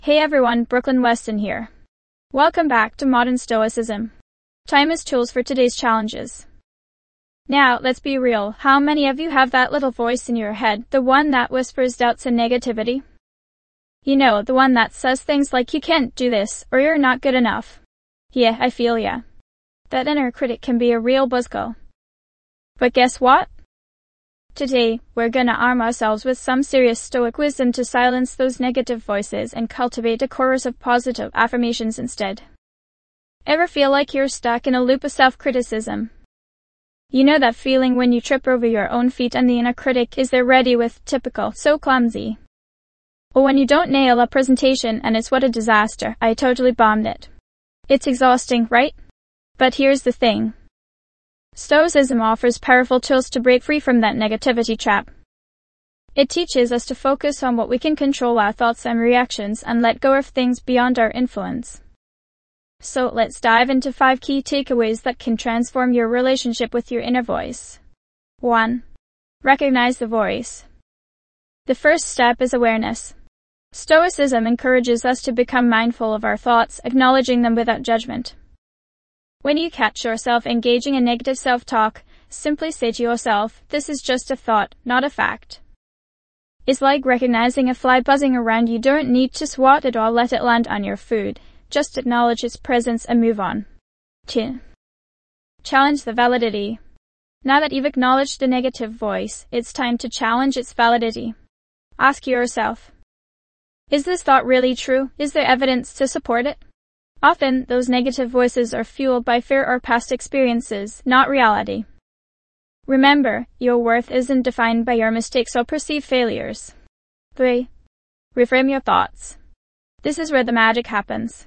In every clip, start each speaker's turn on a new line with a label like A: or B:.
A: Hey everyone, Brooklyn Weston here. Welcome back to Modern Stoicism. Time is tools for today's challenges. Now, let's be real. How many of you have that little voice in your head, the one that whispers doubts and negativity? You know, the one that says things like you can't do this, or you're not good enough. Yeah, I feel ya. That inner critic can be a real buzzkill. But guess what? Today, we're gonna arm ourselves with some serious Stoic wisdom to silence those negative voices and cultivate a chorus of positive affirmations instead. Ever feel like you're stuck in a loop of self-criticism? You know that feeling when you trip over your own feet and the inner critic is there ready with typical, so clumsy. Or when you don't nail a presentation and it's what a disaster, I totally bombed it. It's exhausting, right? But here's the thing. Stoicism offers powerful tools to break free from that negativity trap. It teaches us to focus on what we can control, our thoughts and reactions, and let go of things beyond our influence. So let's dive into 5 key takeaways that can transform your relationship with your inner voice. 1. Recognize the voice. The first step is awareness. Stoicism encourages us to become mindful of our thoughts, acknowledging them without judgment. When you catch yourself engaging in negative self-talk, simply say to yourself, this is just a thought, not a fact. It's like recognizing a fly buzzing around. You don't need to swat it or let it land on your food. Just acknowledge its presence and move on. 2. Challenge the validity. Now that you've acknowledged the negative voice, it's time to challenge its validity. Ask yourself, is this thought really true? Is there evidence to support it? Often, those negative voices are fueled by fear or past experiences, not reality. Remember, your worth isn't defined by your mistakes or perceived failures. 3. Reframe your thoughts. This is where the magic happens.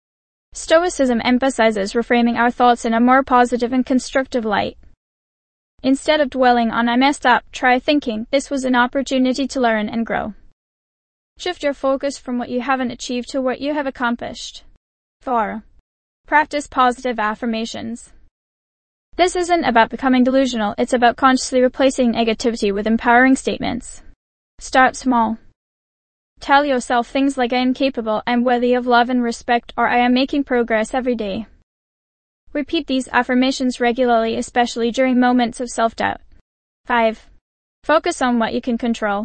A: Stoicism emphasizes reframing our thoughts in a more positive and constructive light. Instead of dwelling on I messed up, try thinking this was an opportunity to learn and grow. Shift your focus from what you haven't achieved to what you have accomplished. 4. Practice positive affirmations. This isn't about becoming delusional, it's about consciously replacing negativity with empowering statements. Start small. Tell yourself things like I am capable, I am worthy of love and respect, or I am making progress every day. Repeat these affirmations regularly, especially during moments of self-doubt. 5. Focus on what you can control.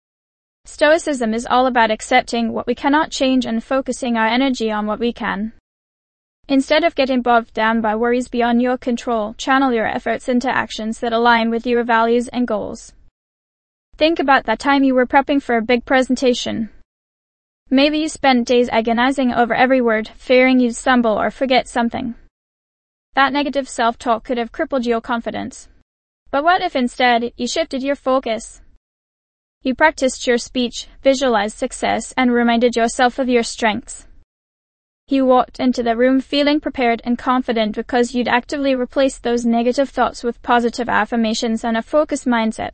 A: Stoicism is all about accepting what we cannot change and focusing our energy on what we can. Instead of getting bogged down by worries beyond your control, channel your efforts into actions that align with your values and goals. Think about that time you were prepping for a big presentation. Maybe you spent days agonizing over every word, fearing you'd stumble or forget something. That negative self-talk could have crippled your confidence. But what if instead you shifted your focus? You practiced your speech, visualized success, and reminded yourself of your strengths. You walked into the room feeling prepared and confident because you'd actively replaced those negative thoughts with positive affirmations and a focused mindset.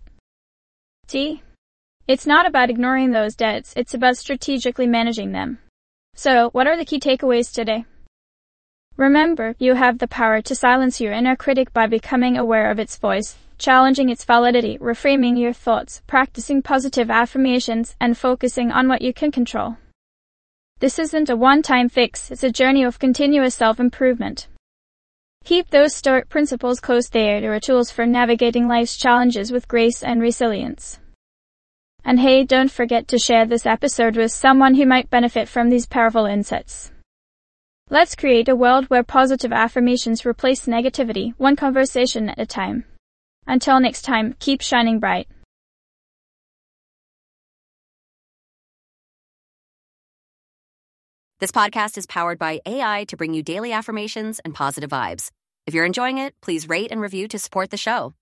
A: See? It's not about ignoring those doubts, it's about strategically managing them. So, what are the key takeaways today? Remember, you have the power to silence your inner critic by becoming aware of its voice, challenging its validity, reframing your thoughts, practicing positive affirmations, and focusing on what you can control. This isn't a one-time fix, it's a journey of continuous self-improvement. Keep those Stoic principles close. They are tools for navigating life's challenges with grace and resilience. And hey, don't forget to share this episode with someone who might benefit from these powerful insights. Let's create a world where positive affirmations replace negativity, one conversation at a time. Until next time, keep shining bright.
B: This podcast is powered by AI to bring you daily affirmations and positive vibes. If you're enjoying it, please rate and review to support the show.